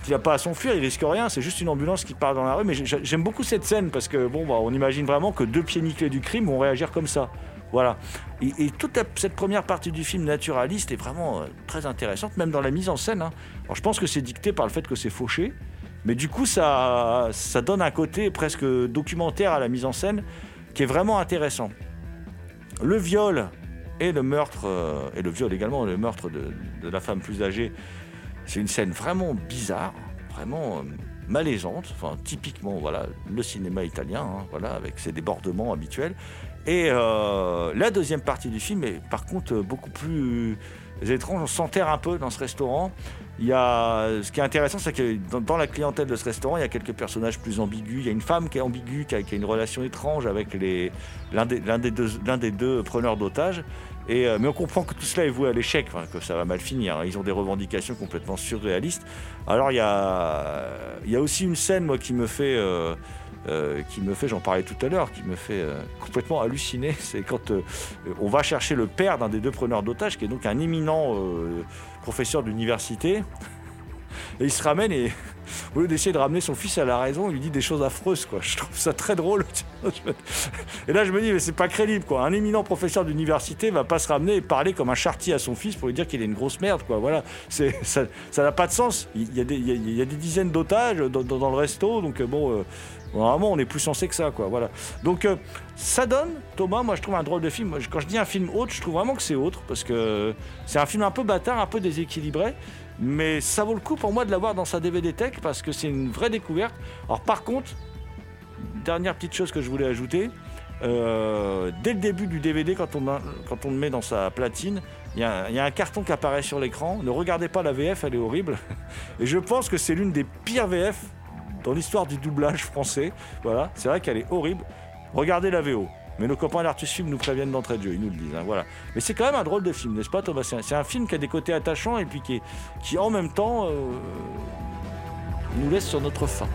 qu'il n'a pas à s'enfuir, il risque rien, c'est juste une ambulance qui part dans la rue. Mais j'aime beaucoup cette scène parce que bon, bah, on imagine vraiment que deux pieds nickelés du crime vont réagir comme ça. Voilà. Et, et toute la, cette première partie du film naturaliste est vraiment euh, très intéressante, même dans la mise en scène. Hein. Alors, je pense que c'est dicté par le fait que c'est fauché, mais du coup, ça, ça donne un côté presque documentaire à la mise en scène qui est vraiment intéressant. Le viol et le meurtre, euh, et le viol également, le meurtre de, de la femme plus âgée, c'est une scène vraiment bizarre, vraiment euh, malaisante, enfin, typiquement voilà, le cinéma italien, hein, voilà, avec ses débordements habituels. Et euh, la deuxième partie du film est par contre beaucoup plus étrange. On s'enterre un peu dans ce restaurant. Il y a, ce qui est intéressant, c'est que dans, dans la clientèle de ce restaurant, il y a quelques personnages plus ambigus. Il y a une femme qui est ambiguë, qui a, qui a une relation étrange avec les, l'un, des, l'un, des deux, l'un des deux preneurs d'otages. Et, euh, mais on comprend que tout cela est voué à l'échec, enfin, que ça va mal finir. Ils ont des revendications complètement surréalistes. Alors il y a, il y a aussi une scène, moi, qui me fait... Euh, Euh, qui me fait, j'en parlais tout à l'heure, qui me fait euh, complètement halluciner, c'est quand euh, on va chercher le père d'un des deux preneurs d'otages, qui est donc un éminent euh, professeur d'université, et il se ramène et au lieu d'essayer de ramener son fils à la raison, il lui dit des choses affreuses, quoi. Je trouve ça très drôle. Et là je me dis, mais c'est pas crédible, quoi. Un éminent professeur d'université va pas se ramener et parler comme un charretier à son fils pour lui dire qu'il est une grosse merde, quoi. Voilà, c'est, ça, ça n'a pas de sens. Il y a des, il y a, il y a des dizaines d'otages dans, dans, dans le resto, donc bon... Euh, Vraiment, on est plus censé que ça, quoi. Voilà. Donc, euh, ça donne, Thomas, moi, je trouve un drôle de film. Quand je dis un film autre, je trouve vraiment que c'est autre, parce que c'est un film un peu bâtard, un peu déséquilibré, mais ça vaut le coup pour moi de l'avoir dans sa D V D Tech, parce que c'est une vraie découverte. Alors, par contre, dernière petite chose que je voulais ajouter, euh, dès le début du D V D, quand on, a, quand on le met dans sa platine, il y, y a un carton qui apparaît sur l'écran. Ne regardez pas la V F, elle est horrible. Et je pense que c'est l'une des pires V F dans l'histoire du doublage français. Voilà, c'est vrai qu'elle est horrible. Regardez la V O. Mais nos copains d'Artus Film nous préviennent d'entrée de jeu, ils nous le disent. Hein, voilà. Mais c'est quand même un drôle de film, n'est-ce pas, Thomas ? C'est un, c'est un film qui a des côtés attachants et puis qui, est, qui en même temps, euh, nous laisse sur notre faim.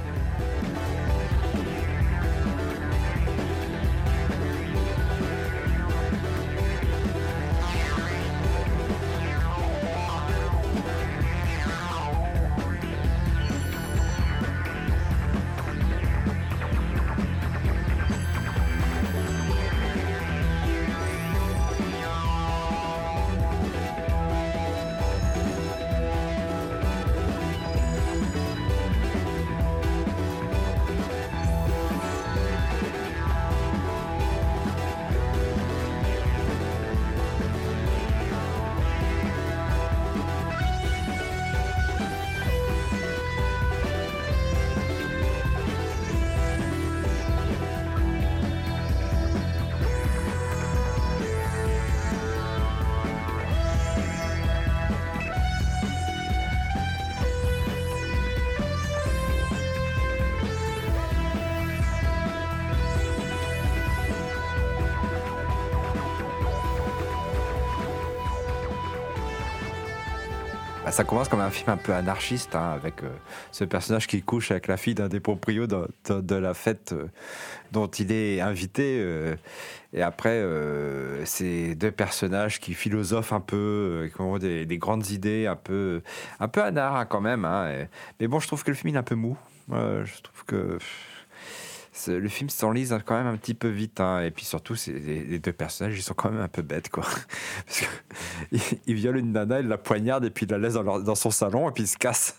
Ça commence comme un film un peu anarchiste, hein, avec euh, ce personnage qui couche avec la fille d'un des proprios de, de, de la fête euh, dont il est invité. Euh, et après, euh, ces deux personnages qui philosophent un peu, euh, qui ont des, des grandes idées, un peu, un peu anard hein, quand même. Hein, et, mais bon, je trouve que le film il est un peu mou. Euh, je trouve que... C'est, le film s'enlise quand même un petit peu vite, hein, et puis surtout c'est, les, les deux personnages ils sont quand même un peu bêtes quoi. Parce que, il, il viole une nana, il la poignarde et puis il la laisse dans, leur, dans son salon et puis il se casse.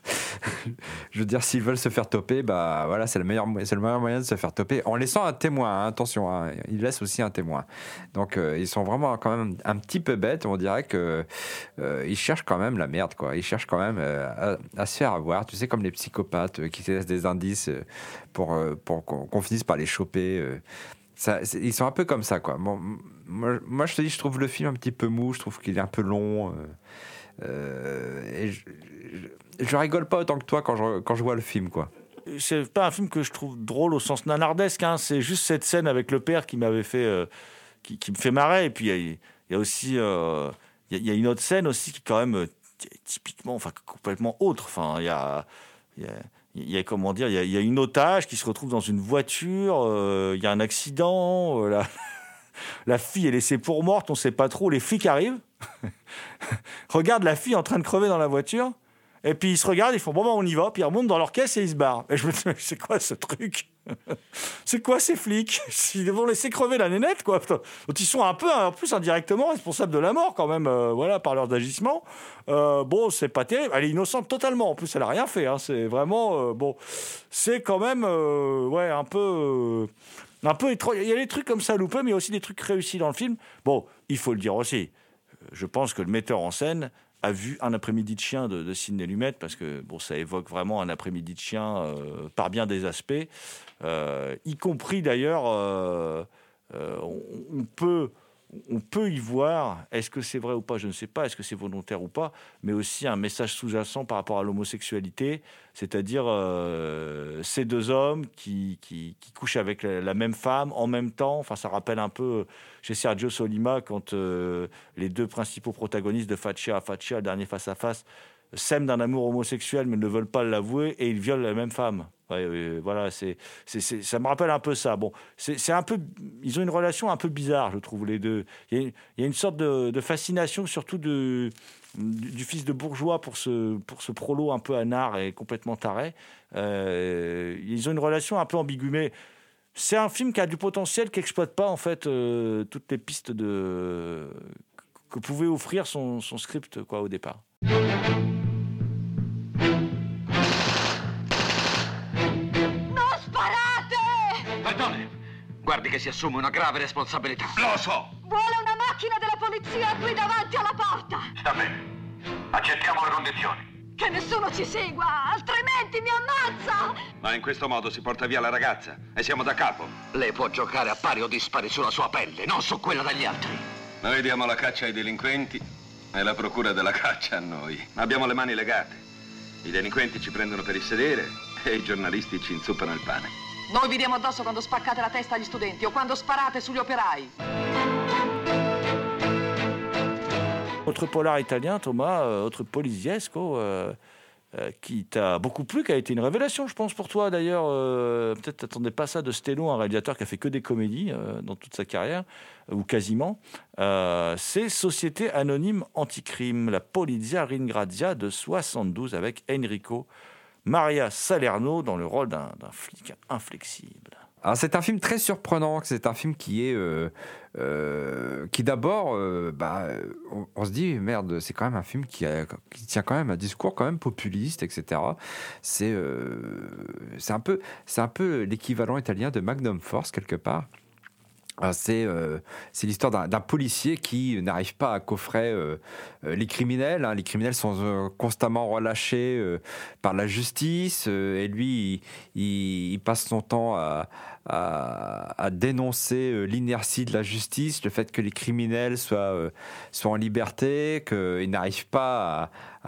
Je veux dire, s'ils veulent se faire toper, bah voilà, c'est le meilleur, c'est le meilleur moyen de se faire toper en laissant un témoin. Hein, attention, hein, ils laissent aussi un témoin. Donc euh, ils sont vraiment quand même un petit peu bêtes. On dirait que euh, ils cherchent quand même la merde quoi. Ils cherchent quand même euh, à, à se faire avoir. Tu sais, comme les psychopathes euh, qui se laissent des indices euh, pour euh, pour qu'on, qu'on finisse par les choper. Euh, ça, ils sont un peu comme ça quoi. Bon, moi, moi je te dis, je trouve le film un petit peu mou. Je trouve qu'il est un peu long. Euh, euh, et je, je, je rigole pas autant que toi quand je, quand je vois le film, quoi. C'est pas un film que je trouve drôle au sens nanardesque, hein. C'est juste cette scène avec le père qui m'avait fait, euh, qui, qui me fait marrer. Et puis il y, y a aussi, euh, il y, y a une autre scène aussi qui est quand même euh, typiquement, enfin complètement autre. Enfin, il y a, il y a, il y a comment dire, il y a, il y a une otage qui se retrouve dans une voiture. Euh, il y a un accident. Euh, la, la fille est laissée pour morte. On sait pas trop. Les flics arrivent. Regarde la fille en train de crever dans la voiture. Et puis ils se regardent, ils font bon, ben on y va. Puis ils remontent dans leur caisse et ils se barrent. Et je me dis, mais c'est quoi ce truc? C'est quoi ces flics? Ils vont laisser crever la nénette, quoi. Donc ils sont un peu, en plus, indirectement responsables de la mort, quand même, euh, voilà, par leurs agissements. Euh, bon, c'est pas terrible. Elle est innocente totalement. En plus, elle a rien fait. Hein. C'est vraiment, euh, bon, c'est quand même, euh, ouais, un peu, euh, un peu étrange. Il y a des trucs comme ça loupés, mais il y a aussi des trucs réussis dans le film. Bon, il faut le dire aussi. Je pense que le metteur en scène a vu Un après-midi de chien de, de Sidney Lumet, parce que bon, ça évoque vraiment un après-midi de chien euh, par bien des aspects, euh, y compris d'ailleurs, euh, euh, on, on, peut, on peut y voir, est-ce que c'est vrai ou pas, je ne sais pas, est-ce que c'est volontaire ou pas, mais aussi un message sous-jacent par rapport à l'homosexualité, c'est-à-dire euh, ces deux hommes qui, qui, qui couchent avec la, la même femme en même temps. Enfin, ça rappelle un peu chez Sergio Solima quand euh, les deux principaux protagonistes de Faccia à Faccia, le dernier face-à-face, s'aiment d'un amour homosexuel mais ne veulent pas l'avouer et ils violent la même femme. Ouais, ouais, voilà, c'est, c'est, c'est, ça me rappelle un peu ça. Bon, c'est, c'est un peu, ils ont une relation un peu bizarre, je trouve, les deux. Il y a, il y a une sorte de, de fascination, surtout de, du, du fils de bourgeois pour ce, pour ce prolo un peu anard et complètement taré. Euh, ils ont une relation un peu ambiguë, mais c'est un film qui a du potentiel, qui n'exploite pas en fait euh, toutes les pistes de, que pouvait offrir son, son script, quoi, au départ. Perdone, guardi che si assume una grave responsabilità. Lo so! Vuole una macchina della polizia qui davanti alla porta! Sta bene. Accettiamo le condizioni. Che nessuno ci segua, altrimenti mi ammazza! Ma in questo modo si porta via la ragazza e siamo da capo. Lei può giocare a pari o dispari sulla sua pelle, non su quella degli altri. Noi diamo la caccia ai delinquenti e la procura della caccia a noi. Abbiamo le mani legate. I delinquenti ci prendono per il sedere e i giornalisti ci inzuppano il pane. Noi vi diamo addosso quando spaccate la testa agli studenti o quando sparate sugli operai. Autre polar italien, Thomas, euh, autre poliziesco, euh, euh, qui t'a beaucoup plu, qui a été une révélation, je pense, pour toi d'ailleurs. Euh, peut-être t'attendais pas ça de Stello, un réalisateur qui a fait que des comédies euh, dans toute sa carrière, ou quasiment. Euh, c'est Société anonyme anticrime, la Polizia Ringrazia de soixante-douze, avec Enrico Maria Salerno dans le rôle d'un, d'un flic inflexible. Alors c'est un film très surprenant, c'est un film qui est euh, euh, qui d'abord euh, bah, on, on se dit merde, c'est quand même un film qui, a, qui tient quand même un discours quand même populiste, et cetera. C'est euh, c'est un peu c'est un peu l'équivalent italien de Magnum Force quelque part. C'est, euh, c'est l'histoire d'un, d'un policier qui n'arrive pas à coffrer euh, les criminels. Hein. Les criminels sont euh, constamment relâchés euh, par la justice euh, et lui, il, il, il passe son temps à, à, à dénoncer l'inertie de la justice, le fait que les criminels soient, euh, soient en liberté, qu'ils n'arrivent pas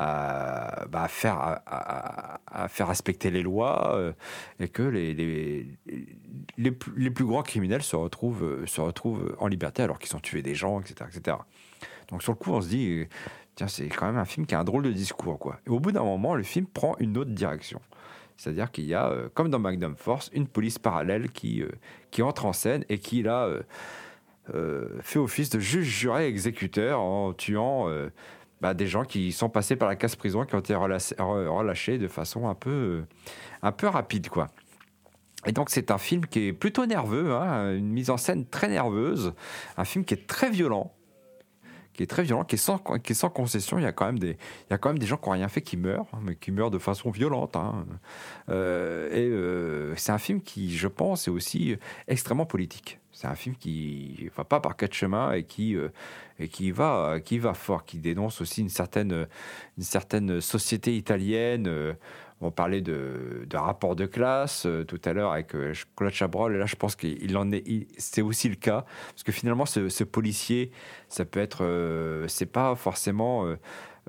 à, à, bah, à, faire, à, à, à faire respecter les lois euh, et que les, les, les, plus, les plus grands criminels se retrouvent, se retrouvent en liberté alors qu'ils ont tué des gens, et cetera, et cetera. Donc sur le coup, on se dit, tiens, c'est quand même un film qui a un drôle de discours, quoi. Et au bout d'un moment, le film prend une autre direction. C'est-à-dire qu'il y a, euh, comme dans Magnum Force, une police parallèle qui, euh, qui entre en scène et qui, là, euh, euh, fait office de juge, juré, exécuteur en tuant euh, bah, des gens qui sont passés par la casse-prison, qui ont été relâchés, relâchés de façon un peu, euh, un peu rapide, quoi. Et donc c'est un film qui est plutôt nerveux, hein, une mise en scène très nerveuse, un film qui est très violent, qui est très violent, qui est sans, qui est sans concession. Il y a quand même des, il y a quand même des gens qui n'ont rien fait qui meurent, mais qui meurent de façon violente. Hein. Euh, et euh, c'est un film qui, je pense, est aussi extrêmement politique. C'est un film qui ne va pas par quatre chemins et qui, euh, et qui, va, qui va fort, qui dénonce aussi une certaine, une certaine société italienne. Euh, on parlait de, de rapport de classe euh, tout à l'heure avec euh, Claude Chabrol, et là je pense qu'il en est, il, c'est aussi le cas, parce que finalement ce, ce policier, ça peut être, euh, c'est pas forcément, euh,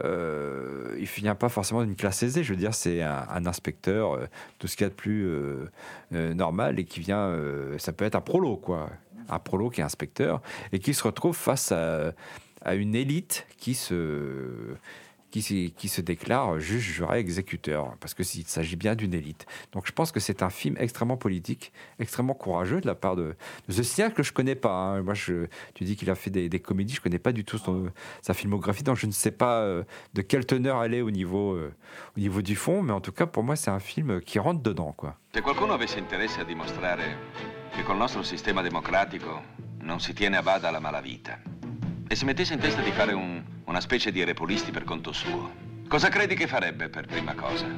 euh, il vient pas forcément d'une classe aisée, je veux dire c'est un, un inspecteur, euh, tout ce qu'il y a de plus euh, euh, normal, et qui vient, euh, ça peut être un prolo quoi, un prolo qui est inspecteur, et qui se retrouve face à, à une élite qui se... qui, qui se déclare juge, juré, exécuteur, parce qu'il s'agit bien d'une élite. Donc je pense que c'est un film extrêmement politique, extrêmement courageux de la part de, de ce cinéaste que je ne connais pas. Hein. Moi, je, tu dis qu'il a fait des, des comédies, je ne connais pas du tout son, sa filmographie, donc je ne sais pas euh, de quelle teneur elle est au niveau, euh, au niveau du fond, mais en tout cas, pour moi, c'est un film qui rentre dedans, quoi. Se qualcuno avesse interesse a dimostrare che col nostro sistema democratico non si tiene a bada la malavita e si mettesse in testa di fare un, una specie di repulisti per conto suo, cosa credi che farebbe per prima cosa?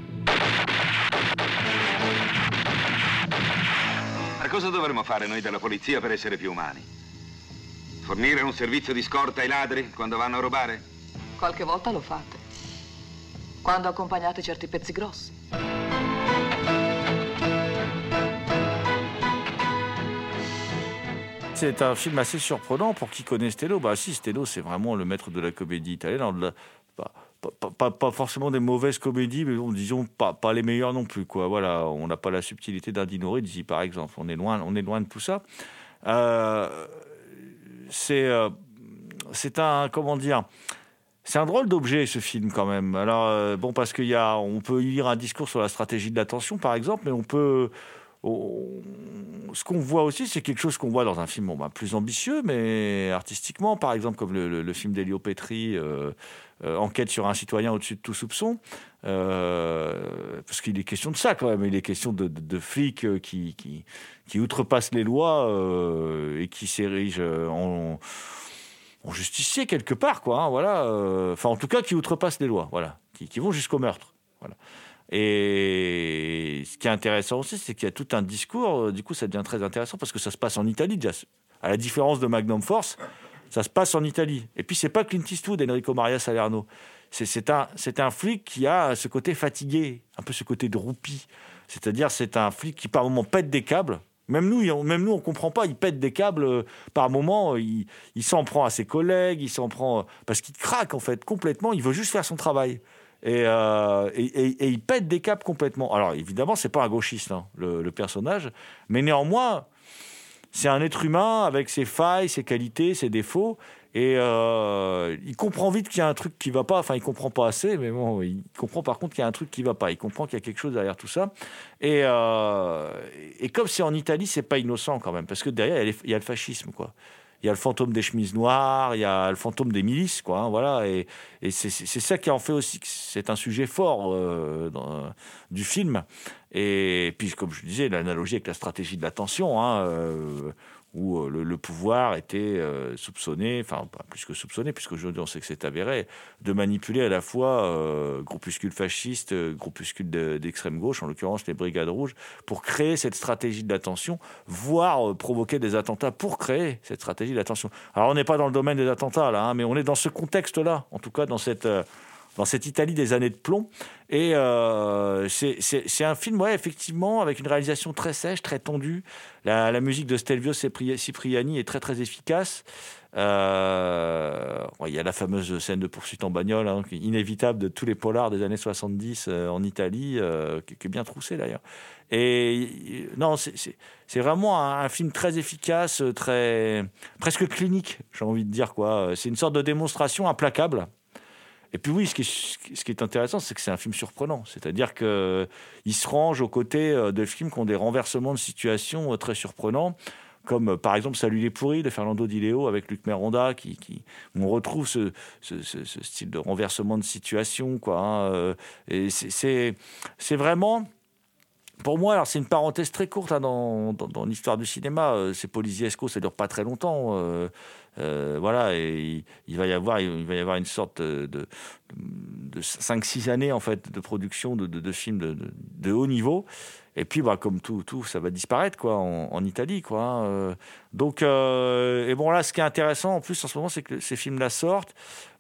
Ma cosa dovremmo fare noi della polizia per essere più umani? Fornire un servizio di scorta ai ladri quando vanno a rubare? Qualche volta lo fate. Quando accompagnate certi pezzi grossi. C'est un film assez surprenant pour qui connaît Stello. Bah si, Stello, c'est vraiment le maître de la comédie italienne. La, pas, pas, pas, pas forcément des mauvaises comédies, mais bon, disons pas, pas les meilleures non plus, quoi. Voilà, on n'a pas la subtilité d'un Dino Risi, par exemple. On est loin, on est loin de tout ça. Euh, c'est, euh, c'est un, comment dire, c'est un drôle d'objet, ce film, quand même. Alors, euh, bon, parce qu'il y a, on peut y lire un discours sur la stratégie de l'attention, par exemple, mais on peut... On... Ce qu'on voit aussi, c'est quelque chose qu'on voit dans un film bon, bah, plus ambitieux, mais artistiquement, par exemple, comme le, le, le film d'Elio Petri, euh, euh, Enquête sur un citoyen au-dessus de tout soupçon, euh, parce qu'il est question de ça quand même, il est question de, de, de flics qui, qui, qui outrepassent les lois euh, et qui s'érigent en, en justiciers quelque part, quoi. Hein, voilà. Enfin, en tout cas, qui outrepassent les lois, voilà, qui, qui vont jusqu'au meurtre, voilà. Et ce qui est intéressant aussi, c'est qu'il y a tout un discours. Du coup, ça devient très intéressant parce que ça se passe en Italie, déjà. À la différence de Magnum Force, ça se passe en Italie. Et puis, c'est pas Clint Eastwood, Enrico Maria Salerno. C'est, c'est, un, c'est un flic qui a ce côté fatigué, un peu ce côté de roupie. C'est-à-dire, c'est un flic qui, par moments, pète des câbles. Même nous, on, même nous, on comprend pas. Il pète des câbles. Par moments, il, il s'en prend à ses collègues. Il s'en prend parce qu'il craque, en fait, complètement. Il veut juste faire son travail. Et, euh, et, et, et il pète des câbles complètement. Alors évidemment, c'est pas un gauchiste, hein, le, le personnage, mais néanmoins, c'est un être humain avec ses failles, ses qualités, ses défauts, et euh, il comprend vite qu'il y a un truc qui va pas. Enfin, il comprend pas assez, mais bon, il comprend par contre qu'il y a un truc qui va pas. Il comprend qu'il y a quelque chose derrière tout ça. Et, euh, et comme c'est en Italie, c'est pas innocent quand même, parce que derrière, il y a, les, il y a le fascisme, quoi. Il y a le fantôme des chemises noires, il y a le fantôme des milices, quoi. Hein, voilà, et, et c'est, c'est ça qui en fait aussi que c'est un sujet fort euh, dans, du film. Et puis, comme je disais, l'analogie avec la stratégie de l'attention, hein, euh, où le, le pouvoir était euh, soupçonné, enfin pas plus que soupçonné, puisqu'aujourd'hui on sait que c'est avéré, de manipuler à la fois euh, groupuscules fascistes, groupuscules de, d'extrême gauche, en l'occurrence les Brigades Rouges, pour créer cette stratégie de l'attention, voire euh, provoquer des attentats pour créer cette stratégie de l'attention. Alors on n'est pas dans le domaine des attentats là, hein, mais on est dans ce contexte-là, en tout cas dans cette... Euh, dans cette Italie des années de plomb. Et euh, c'est, c'est, c'est un film, ouais, effectivement, avec une réalisation très sèche, très tendue. La, la musique de Stelvio Cipriani est très, très efficace. Euh, ouais, il y a la fameuse scène de poursuite en bagnole, hein, inévitable de tous les polars des années soixante-dix euh, en Italie, euh, qui, qui est bien troussée, d'ailleurs. Et non, c'est, c'est, c'est vraiment un, un film très efficace, très, presque clinique, j'ai envie de dire, quoi. C'est une sorte de démonstration implacable. Et puis oui, ce qui, est, ce qui est intéressant, c'est que c'est un film surprenant. C'est-à-dire qu'il se range aux côtés de films qui ont des renversements de situation très surprenants, comme par exemple Salut les pourris de Fernando Di Leo avec Luc Meronda, qui, qui, où on retrouve ce, ce, ce, ce style de renversement de situation, quoi, hein. Et c'est, c'est, c'est vraiment... Pour moi, alors c'est une parenthèse très courte hein, dans, dans, dans l'histoire du cinéma. Euh, c'est Poliziesco, ça dure pas très longtemps. Euh, euh, voilà, et il, il va y avoir, il va y avoir une sorte de, de, de cinq six années en fait de production de, de, de films de, de, de haut niveau. Et puis, bah, comme tout, tout, ça va disparaître quoi, en, en Italie, quoi. Hein. Donc, euh, et bon là, ce qui est intéressant en plus en ce moment, c'est que ces films-là sortent.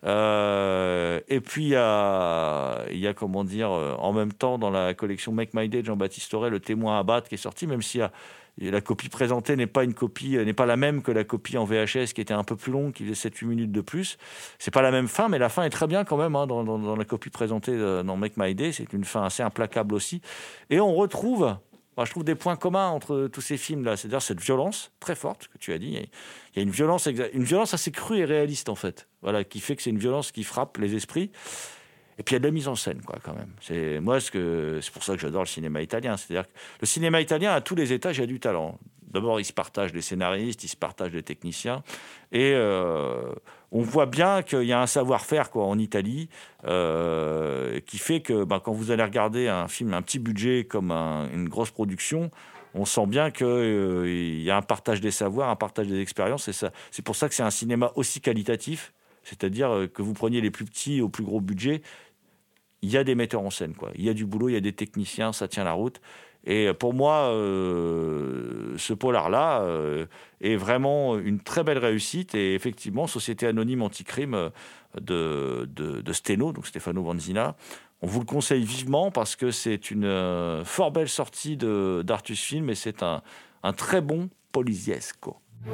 Euh, et puis il y a, il y a comment dire, en même temps dans la collection Make My Day de Jean-Baptiste Auré, Le Témoin à abattre qui est sorti, même si la copie présentée n'est pas une copie, n'est pas la même que la copie en V H S qui était un peu plus longue, qui faisait sept huit minutes de plus. C'est pas la même fin, mais la fin est très bien quand même hein, dans, dans, dans la copie présentée dans Make My Day. C'est une fin assez implacable aussi. Et on retrouve, moi, je trouve des points communs entre tous ces films-là. C'est-à-dire cette violence très forte que tu as dit. Il y a une violence, exa- une violence assez crue et réaliste en fait. Voilà, qui fait que c'est une violence qui frappe les esprits. Et puis il y a de la mise en scène, quoi, quand même. C'est, moi, ce que, c'est pour ça que j'adore le cinéma italien. C'est-à-dire que le cinéma italien, à tous les étages, il y a du talent. D'abord, ils se partagent les scénaristes, ils se partagent les techniciens. Et euh, on voit bien qu'il y a un savoir-faire, quoi, en Italie euh, qui fait que ben, quand vous allez regarder un film, un petit budget comme un, une grosse production, on sent bien qu'il euh, y a un partage des savoirs, un partage des expériences. Et ça, c'est pour ça que c'est un cinéma aussi qualitatif. C'est-à-dire que vous preniez les plus petits au plus gros budget, il y a des metteurs en scène, quoi. Il y a du boulot, il y a des techniciens, ça tient la route. Et pour moi, euh, ce polar-là euh, est vraiment une très belle réussite. Et effectivement, Société Anonyme Anticrime de, de, de Steno, donc Stefano Vanzina, on vous le conseille vivement parce que c'est une euh, fort belle sortie de, d'Artus Film et c'est un, un très bon poliziesco.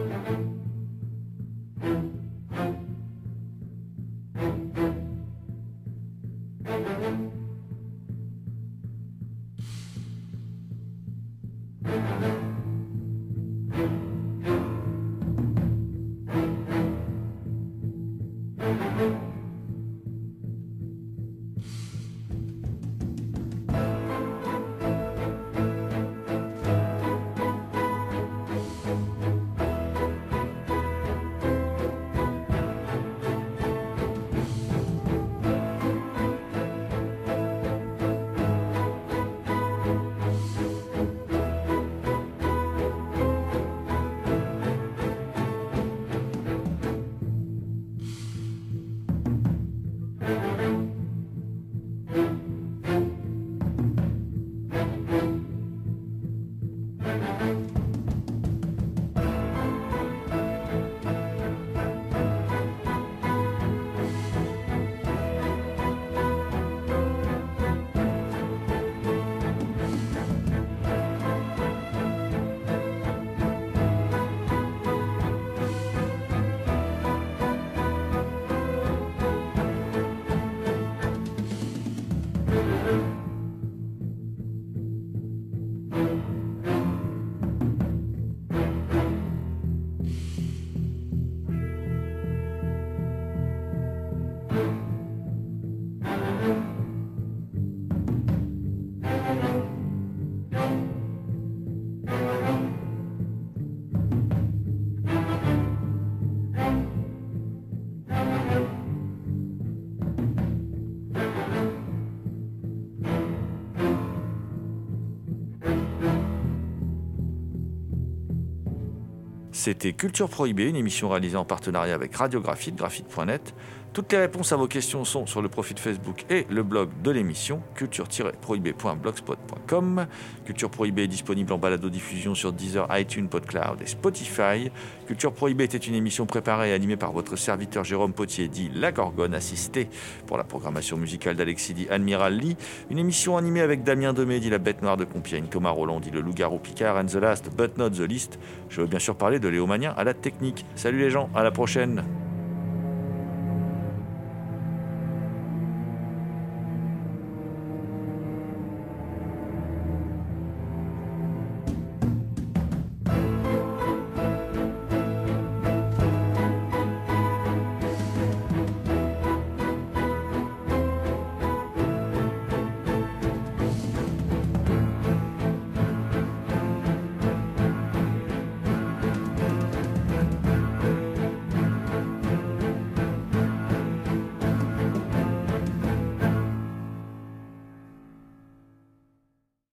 C'était Culture Prohibée, une émission réalisée en partenariat avec Radio Graphite, graphite point net. Toutes les réponses à vos questions sont sur le profil Facebook et le blog de l'émission, culture tiret prohibée point blogspot point com. Culture Prohibée est disponible en balado-diffusion sur Deezer, iTunes, PodCloud et Spotify. Culture Prohibée était une émission préparée et animée par votre serviteur Jérôme Potier, dit La Gorgone, assisté pour la programmation musicale d'Alexis, dit Admiral Lee. Une émission animée avec Damien Demey, dit La Bête Noire de Compiègne, Thomas Roland, dit Le Loup-Garou Picard, and the last but not the least. Je veux bien sûr parler de Léo Magnien à la technique. Salut les gens, à la prochaine.